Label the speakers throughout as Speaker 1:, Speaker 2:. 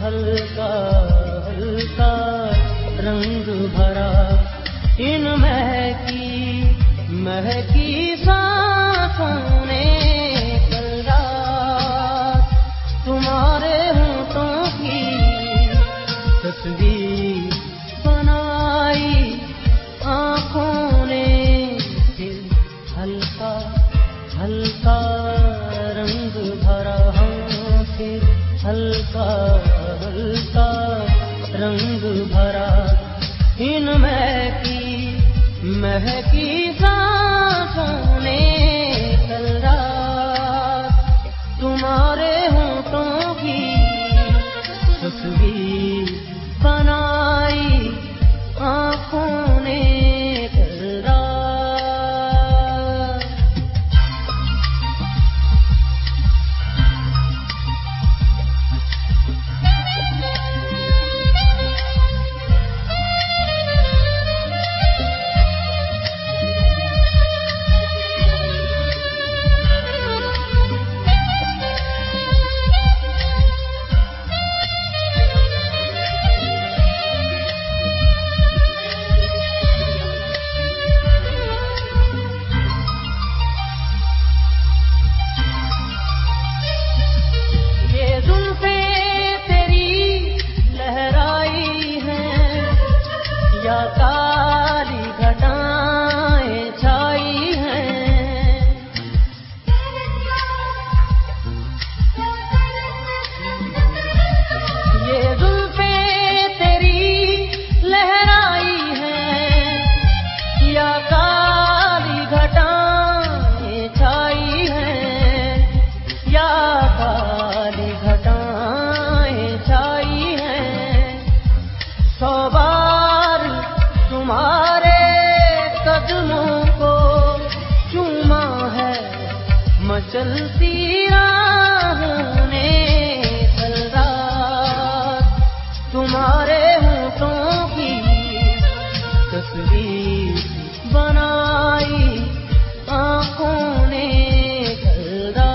Speaker 1: हल्का हल्का रंग भरा इन महकी सांसों ने कल रात तुम्हारे होठों की तस्वीर बनाई आँखों ने। फिर हल्का हल्का रंग भरा, हाँ फिर हल्का हल्का रंग भरा इन महकी सांसों ने कल रात तुम्हारे होठों की तस्वीर बनाई आँखों ने कल रात। या काली घटाएं छाई हैं, ये जुल्फें तेरी लहराई हैं, या काली घटाएं छाई हैं, या काली घटाएं छाई हैं। 100 बार तुम्हारे कदमों को चूमा है मचलती राहों ने कल रात तुम्हारे होठों की तस्वीर बनाई आँखों ने कल रात।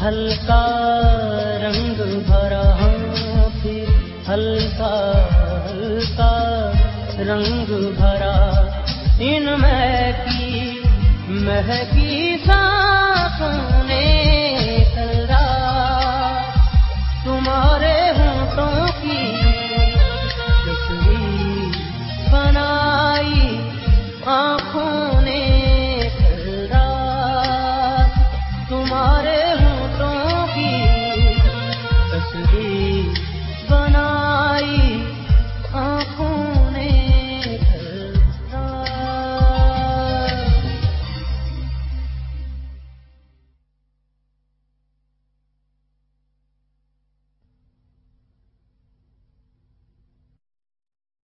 Speaker 1: हल्का रंग भरा, फिर हल्का हल्का रंग भरा, इन महकी महकी